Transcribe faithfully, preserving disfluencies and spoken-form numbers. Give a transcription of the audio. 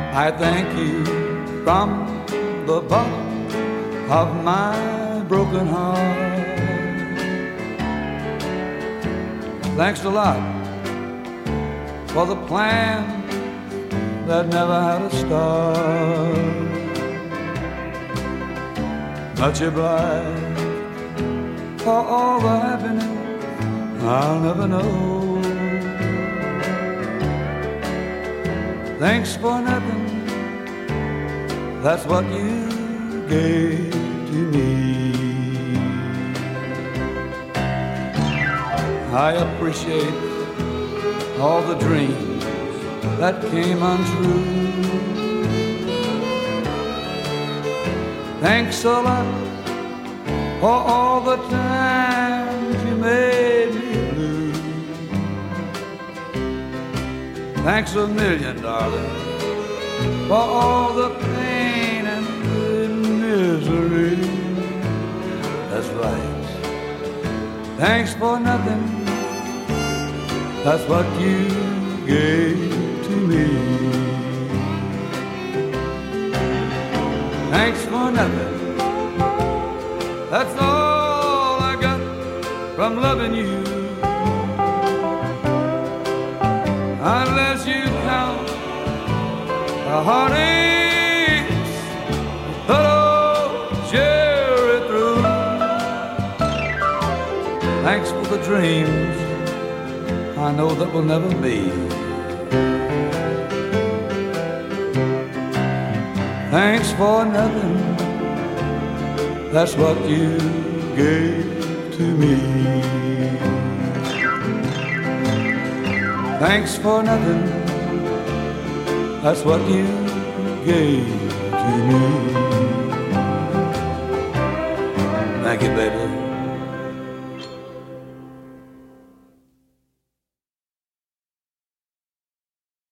I thank you from the bottom of my broken heart. Thanks a lot for the plan that never had a start. Much obliged for all the happiness I'll never know. Thanks for nothing, that's what you gave to me. I appreciate all the dreams that came untrue. Thanks a lot for all the times you made me blue. Thanks a million, darling, for all the pain and the misery. That's right. Thanks for nothing, that's what you gave to me. Thanks for nothing, that's all I got from loving you. Unless you count the heartaches that I'll share it through. Thanks for the dreams I know that will never be. Thanks for nothing, that's what you gave to me. Thanks for nothing, that's what you gave to me. Thank you, baby.